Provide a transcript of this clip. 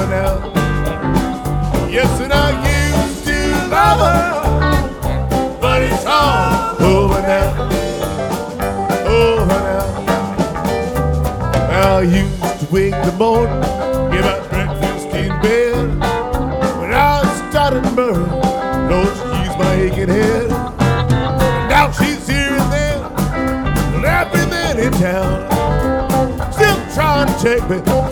over now. Yes, and I used to love her, but it's all over now. Over now. I used to wake the morning, give out breakfast in bed. When I started murder, Lord, she used my aching head. And now she's here and there, with every man in town, still trying to take me